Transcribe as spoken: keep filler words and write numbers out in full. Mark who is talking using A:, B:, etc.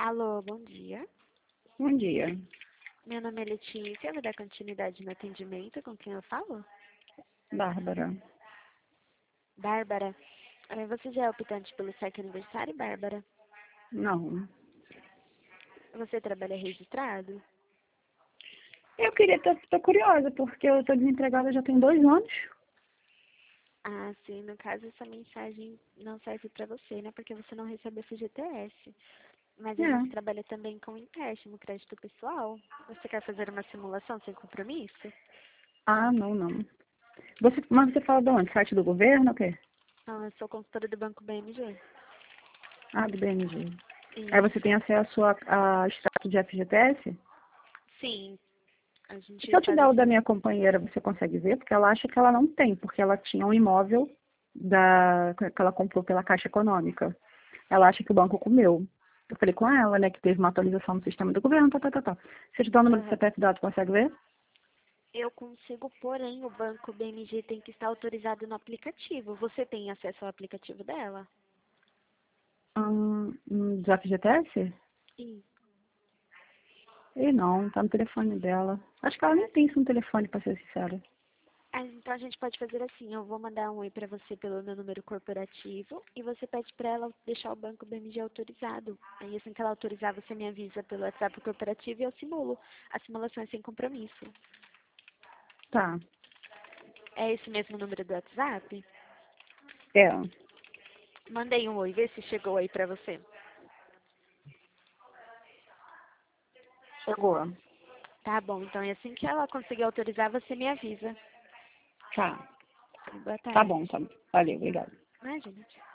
A: Alô, bom dia.
B: Bom dia.
A: Meu nome é Letícia, vou dar continuidade no atendimento. Com quem eu falo?
B: Bárbara.
A: Bárbara. Eh, Você já é optante pelo certo aniversário, Bárbara?
B: Não.
A: Você trabalha registrado?
B: Eu queria estar, tô curiosa, porque eu tô desempregada já tem dois anos.
A: Ah, sim. No caso, essa mensagem não serve para você, né? Porque você não recebe F G T S. Mas a gente
B: É.
A: trabalha também com empréstimo, crédito pessoal. Você quer fazer uma simulação sem compromisso?
B: Ah, não, não. Você, mas você fala de onde? Site do governo ou o quê?
A: Não, eu sou consultora do Banco B M G.
B: Ah, do B N G. Aí você
A: Isso.
B: tem acesso a, a extrato de F G T S?
A: Sim, a
B: Se
A: gente
B: eu te
A: faz
B: der o da
A: assim.
B: minha companheira, você consegue ver? Porque ela acha que ela não tem, porque ela tinha um imóvel da, que ela comprou pela Caixa Econômica. Ela acha que o banco comeu. Eu falei com ela, né, que teve uma atualização no sistema do governo, tá, tá, tá, tá. Se eu te dar o número do
A: Aham.
B: C P F dado, consegue ver?
A: Eu consigo, porém o banco B M G tem que estar autorizado no aplicativo. Você tem acesso ao aplicativo dela?
B: Hum, hum, do F G T S?
A: Sim.
B: E não, tá no telefone dela. Acho que ela
A: Ah,
B: nem tem isso no telefone, pra ser sincera.
A: ah, então a gente pode fazer assim, eu vou mandar um oi pra você pelo meu número corporativo e você pede pra ela deixar o banco B M G autorizado. Aí assim que ela autorizar, você me avisa pelo WhatsApp corporativo e eu simulo. A simulação é sem compromisso.
B: Tá.
A: É esse mesmo número do WhatsApp?
B: É,
A: Mandei um oi, vê se chegou aí pra você.
B: chegou.
A: Tá bom, então e assim que ela conseguir autorizar, você me avisa.
B: Tá.
A: Boa
B: Tá
A: tarde.
B: bom, tá. Valeu, obrigada.
A: Imagina.